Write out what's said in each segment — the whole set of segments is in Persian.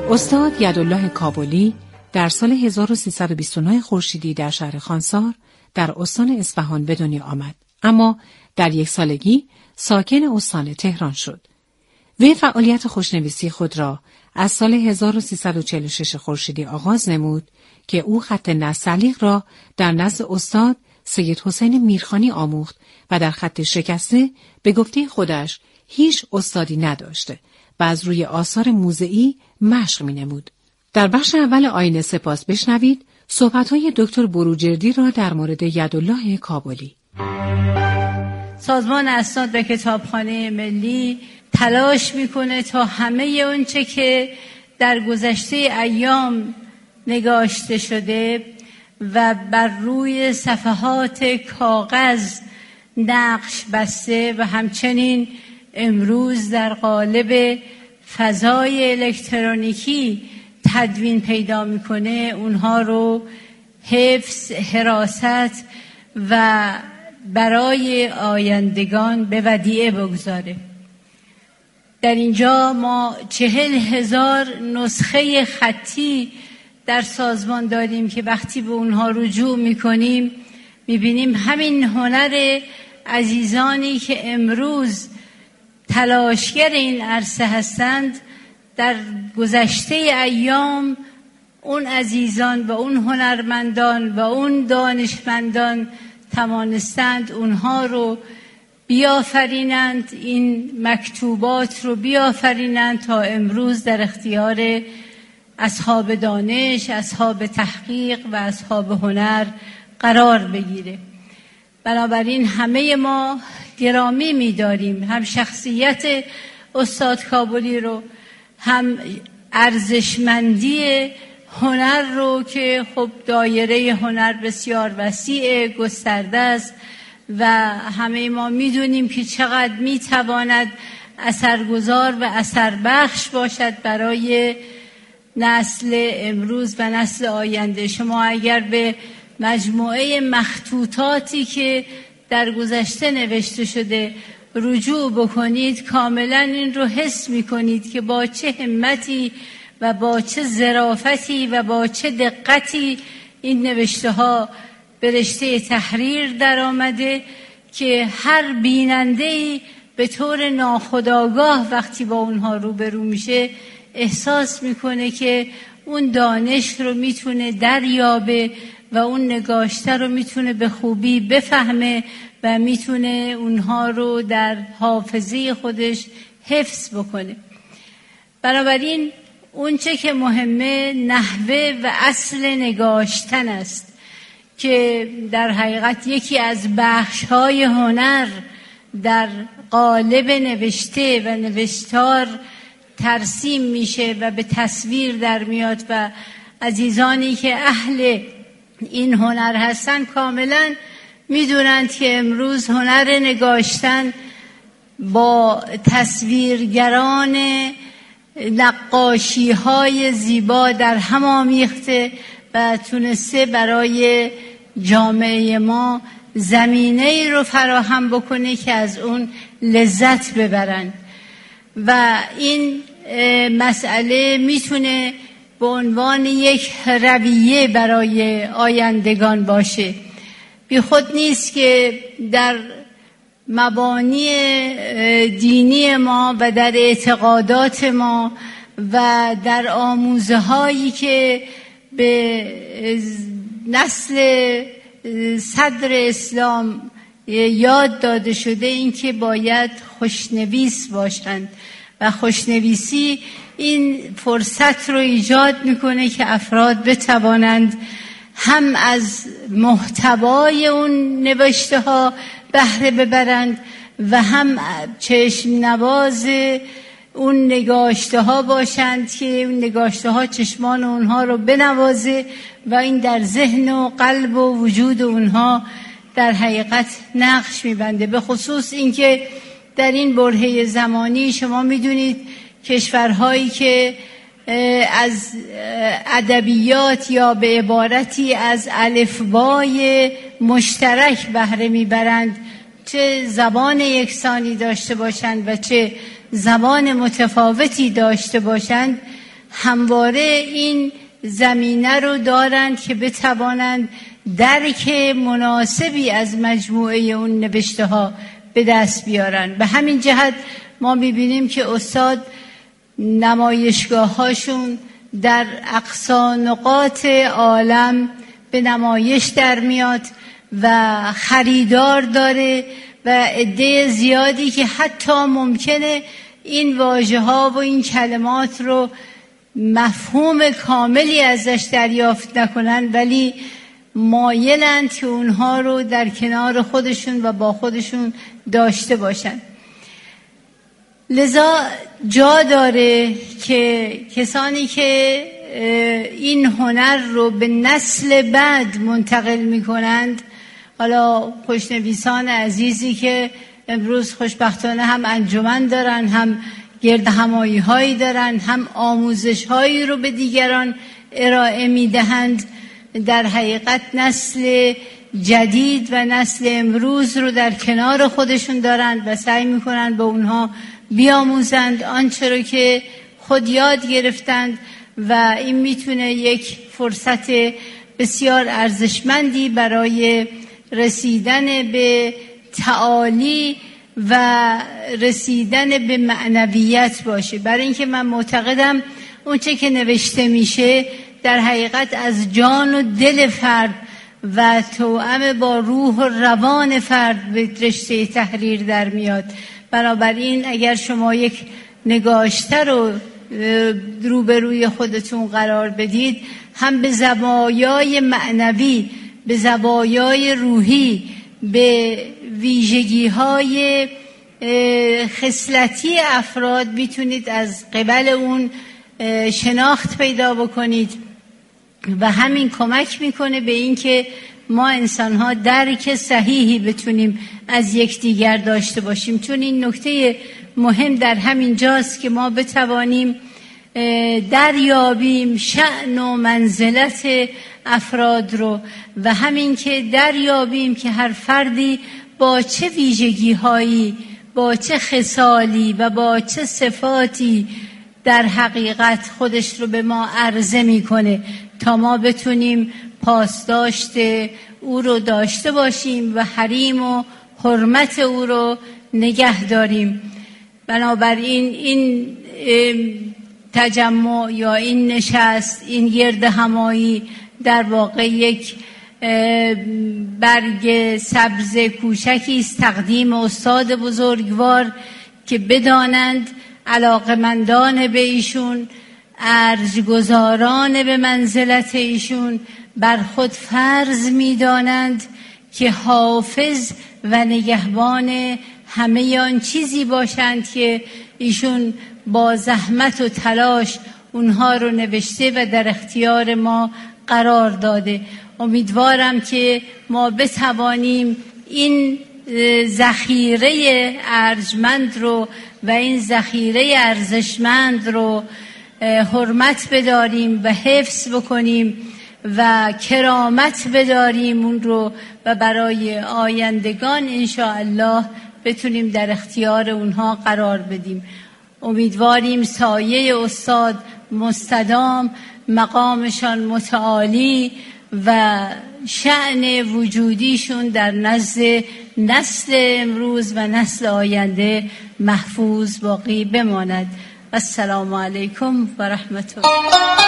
استاد یدالله کابلی در سال 1329 خورشیدی در شهر خانسار در استان اصفهان به دنیا آمد، اما در 1 سالگی ساکن استان تهران شد. وی فعالیت خوشنویسی خود را از سال 1346 خورشیدی آغاز نمود که او خط نستعلیق را در نزد استاد سید حسین میرخانی آموخت و در خط شکسته به گفته خودش هیچ استادی نداشته و از روی آثار موضعی مشق می‌نمود. در بخش اول آینه سپاس بشنوید صحبت‌های دکتر بروجردی را در مورد یدالله کابلی. سازمان اسناد و کتابخانه ملی تلاش میکنه تا همه اونچه که در گذشته ایام نگاشته شده و بر روی صفحات کاغذ نقش بسته و همچنین امروز در قالب فضای الکترونیکی تدوین پیدا میکنه، اونها رو حفظ، حراست و برای آیندگان به ودیعه بگذاره. در اینجا ما 40,000 نسخه خطی در سازمان داریم که وقتی به اونها رجوع میکنیم میبینیم همین هنر عزیزانی که امروز تلاشگر این عرصه هستند در گذشته ایام اون عزیزان و اون هنرمندان و اون دانشمندان توانستند اونها رو بیافرینند، این مکتوبات رو بیافرینند تا امروز در اختیار اصحاب دانش، اصحاب تحقیق و اصحاب هنر قرار بگیره. بنابراین همه ما گرامی می‌داریم هم شخصیت استاد کابلی رو، هم ارزشمندی هنر رو که خب دایره هنر بسیار وسیع گسترده است و همه ما میدونیم که چقدر میتواند اثرگذار و اثربخش باشد برای نسل امروز و نسل آینده. شما اگر به مجموعه مخطوطاتی که در گذشته نوشته شده رجوع بکنید کاملا این رو حس میکنید که با چه همتی و با چه ظرافتی و با چه دقتی این نوشته ها به رشته تحریر در آمده که هر بیننده‌ای به طور ناخودآگاه وقتی با اونها روبرو میشه احساس میکنه که اون دانش رو میتونه دریابه و اون نگاشته رو میتونه به خوبی بفهمه و میتونه اونها رو در حافظه خودش حفظ بکنه. بنابراین اون چه که مهمه نحوه و اصل نگاشتن است که در حقیقت یکی از بخش‌های هنر در قالب نوشته و نوشتار ترسیم میشه و به تصویر در میاد و عزیزانی که اهل این هنر هستن کاملا میدونند که امروز هنر نگاشتن با تصویرگران نقاشی‌های زیبا در هم آمیخته و تونسته برای جامعه ما زمینه‌ای رو فراهم بکنه که از اون لذت ببرن و این مسئله میتونه به عنوان یک رویه برای آیندگان باشه. بی خود نیست که در مبانی دینی ما و در اعتقادات ما و در آموزه هایی که به نسل صدر اسلام یاد داده شده این که باید خوشنویس باشند و خوشنویسی این فرصت رو ایجاد میکنه که افراد بتوانند هم از محتوای اون نوشته ها بهره ببرند و هم چشم نواز اون نگاشته ها باشند که اون نگاشته ها چشمان اونها رو بنوازه و این در ذهن و قلب و وجود اونها در حقیقت نقش میبنده. به خصوص اینکه در این برهه زمانی شما میدونید کشورهایی که از ادبیات یا به عبارتی از الفبای مشترک بهره میبرند، چه زبان یکسانی داشته باشند و چه زبان متفاوتی داشته باشند، همواره این زمینه رو دارند که بتوانند درک مناسبی از مجموعه اون نوشته ها به دست بیارن. به همین جهت ما میبینیم که استاد نمایشگاه هاشون در اقصا نقاط عالم به نمایش در میاد و خریدار داره و عده زیادی که حتی ممکنه این واژه ها و این کلمات رو مفهوم کاملی ازش دریافت نکنن، ولی مایلند که اونها رو در کنار خودشون و با خودشون داشته باشن. لذا جا داره که کسانی که این هنر رو به نسل بعد منتقل می کنند، حالا خوشنویسان عزیزی که امروز خوشبختانه هم انجمن دارن، هم گرد همایی هایی دارن، هم آموزش هایی رو به دیگران ارائه می دهند، در حقیقت نسل جدید و نسل امروز رو در کنار خودشون دارند و سعی می کنند به اونها بیاموزند آنچه رو که خود یاد گرفتند و این میتونه یک فرصت بسیار ارزشمندی برای رسیدن به تعالی و رسیدن به معنویت باشه. برای اینکه من معتقدم اونچه که نوشته میشه در حقیقت از جان و دل فرد و توأم با روح و روان فرد به رشته تحریر در میاد. بنابراین اگر شما یک نگاشته رو روبروی خودتون قرار بدید، هم به زوایای معنوی، به زوایای روحی، به ویژگی‌های خصلتی افراد میتونید از قبل اون شناخت پیدا بکنید و همین کمک میکنه به این که ما انسان‌ها درک صحیحی بتونیم از یکدیگر داشته باشیم. چون این نکته مهم در همین جاست که ما بتوانیم دریابیم شأن و منزلت افراد رو و همین که دریابیم که هر فردی با چه ویژگی‌هایی، با چه خصالی و با چه صفاتی در حقیقت خودش رو به ما عرضه میکنه تا ما بتونیم پاسداشت او رو داشته باشیم و حریم و حرمت او رو نگه داریم. بنابراین این تجمع یا این نشست، این گرد همایی در واقع یک برگ سبز کوچکی است تقدیم استاد بزرگوار که بدانند علاقمندان به ایشون، ارجگزاران به منزلت ایشون بر خود فرض می‌دانند که حافظ و نگهبان همه آن چیزی باشند که ایشون با زحمت و تلاش اونها رو نوشته و در اختیار ما قرار داده. امیدوارم که ما بتوانیم این ذخیره ارجمند رو و این ذخیره ارزشمند رو حرمت بداریم و حفظ بکنیم و کرامت بداریم اون رو و برای آیندگان انشاءالله بتونیم در اختیار اونها قرار بدیم. امیدواریم سایه استاد مستدام، مقامشان متعالی و شأن وجودیشون در نزد نسل امروز و نسل آینده محفوظ باقی بماند. السلام علیکم و رحمت الله.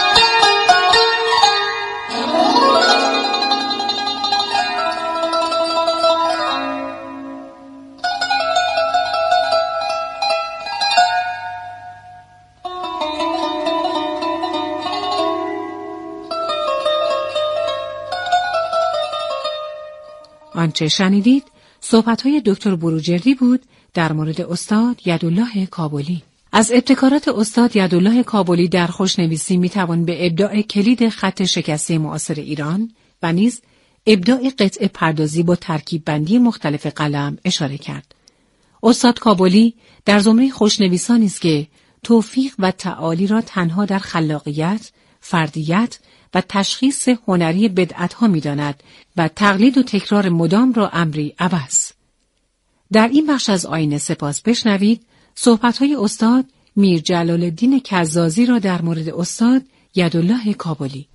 آنچه شنیدید صحبت‌های دکتر بروجردی بود در مورد استاد یدالله کابلی. از ابتکارات استاد یدالله کابلی در خوشنویسی میتوان به ابداع کلید خط شکسته معاصر ایران و نیز ابداع قطعه پردازی با ترکیب بندی مختلف قلم اشاره کرد. استاد کابلی در زمره خوشنویسانی است که توفیق و تعالی را تنها در خلاقیت، فردیت و تشخیص هنری بدعت‌ها می‌داند و تقلید و تکرار مدام را امری عبث. در این بخش از آینه سپاس بشنوید صحبت‌های استاد میر جلال الدین کزازی را در مورد استاد یدالله کابلی.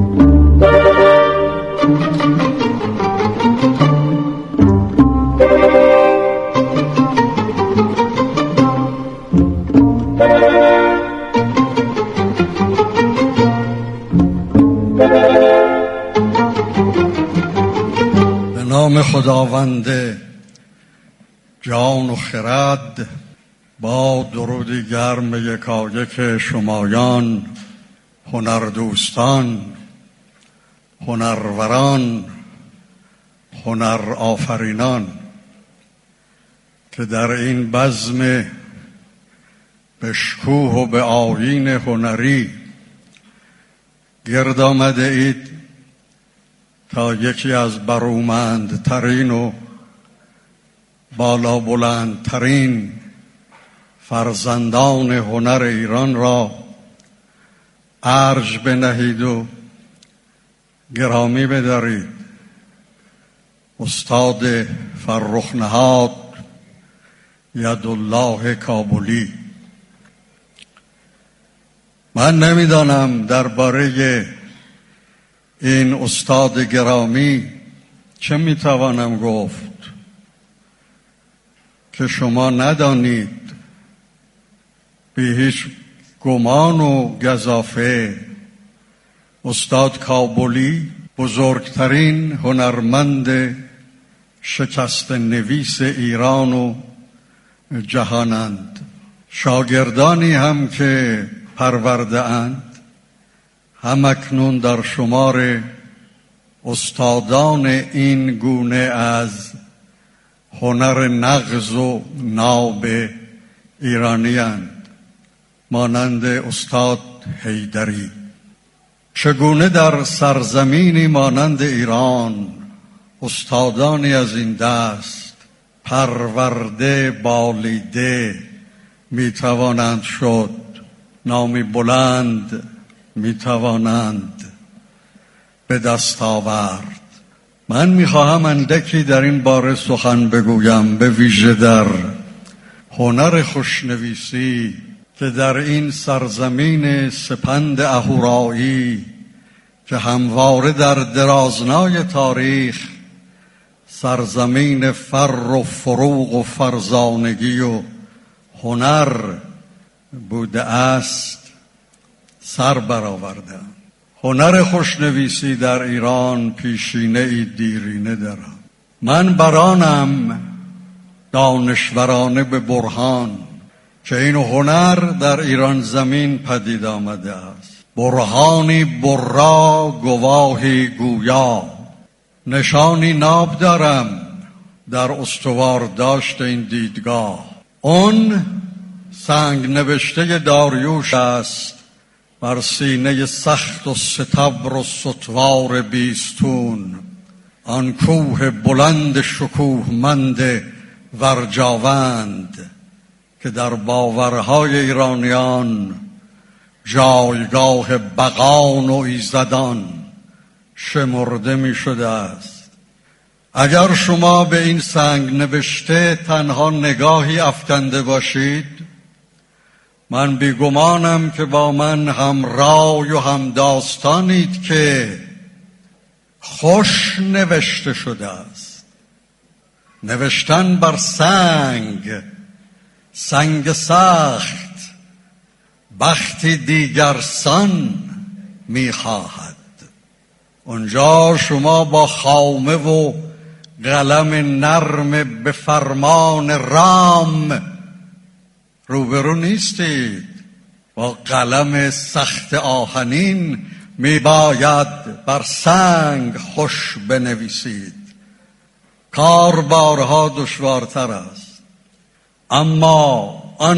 به نام خداوند جان و خرد، با درودی گرم یکایک شمایان، هنردوستان، هنروران، هنر آفرینان که در این بزم به شکوه و به آیین هنری گرد آمده اید تا یکی از برومندترین و بالا بلندترین فرزندان هنر ایران را ارج بنهید و گرامی بدارید. استاد فرخ نهاد یدالله کابلی. من نمیدانم درباره این استاد گرامی چه میتوانم گفت که شما ندانید. بی هیچ گمان و گزافه استاد کابلی بزرگترین هنرمند شکست نویس ایران و جهانند. شاگردانی هم که پرورده اند هم اکنون در شمار استادان این گونه از هنر نغز و ناب ایرانی اند، مانند استاد حیدری. چگونه در سرزمینی مانند ایران استادانی از این دست پرورده بالیده میتوانند شد، نامی بلند میتوانند به دست آورد. من میخواهم اندکی در این باره سخن بگویم، به ویژه در هنر خوشنویسی که در این سرزمین سپند اهورایی که همواره در درازنای تاریخ سرزمین فر و فروغ و فرزانگی و هنر بوده است سر برآورده. هنر خوشنویسی در ایران پیشینه ای دیرینه دارد. من برانم دانشورانه به برهان که این هنر در ایران زمین پدید آمده است. برهانی برا گواهی گویا، نشانی ناب دارم در استوار داشت این دیدگاه. اون سنگ نوشته داریوش است بر سینه سخت و ستبر و ستوار بیستون، آن کوه بلند شکوهمند ورجاوند که در باورهای ایرانیان جایگاه بقان و ایزدان شمرده می شده است. اگر شما به این سنگ نوشته تنها نگاهی افکنده باشید، من بیگمانم که با من هم رای و هم داستانید که خوش نوشته شده است. نوشتن بر سنگ سخت بختی دیگرسان می‌خواهد. اونجا شما با خامه و قلم نرم به فرمان رام روبرو نیستید. با قلم سخت آهنین میباید بر سنگ خوش بنویسید. کار بارها دشوارتر است، اما آن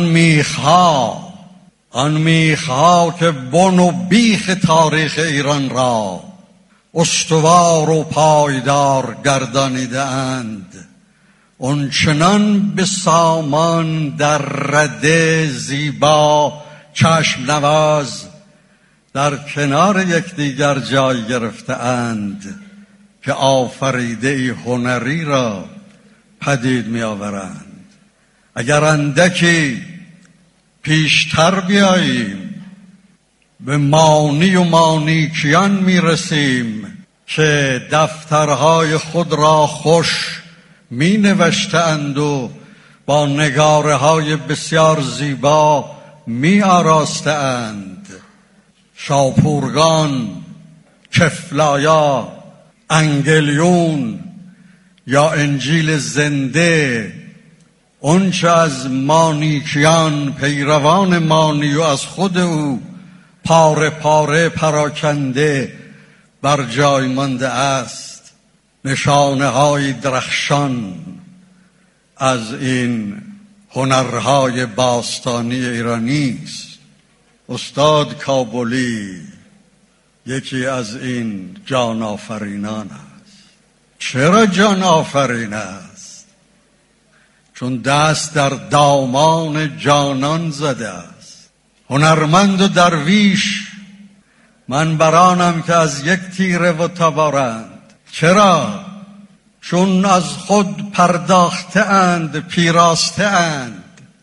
میخها که بن و بیخ تاریخ ایران را استوار و پایدار گردانیده اند، اونچنان به سامان در رده زیبا چشم نواز در کنار یکدیگر جای گرفته اند که آفریده هنری را پدید می آورند. اگر اندکی پیشتر بیاییم، به مانی و مانیکیان میرسیم که دفترهای خود را خوش می نوشتند و با نگاره های بسیار زیبا می آراستند. شاپورگان، کفلایا، انگلیون یا انجیل زنده، اونچه از مانیکیان پیروان مانی و از خود او پاره پاره پراکنده بر جای مانده است، نشانه های درخشان از این هنرهای باستانی ایرانی است. استاد کابلی یکی از این جان آفرینان است. چرا جان آفرین است؟ چون دست در دامان جانان زده است. هنرمند و درویش من برانم که از یک تیره و تبارند. چرا؟ چون از خود پرداخته اند، پیراسته اند.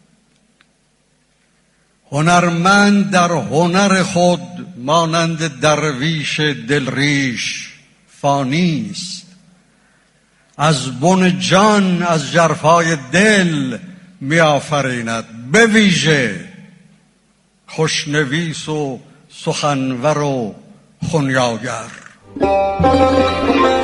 هنرمند در هنر خود مانند درویش دلریش فانی است. از بن جان، از ژرفای دل می آفریند. به ویژه خوشنویس و سخنور و خنیاگر.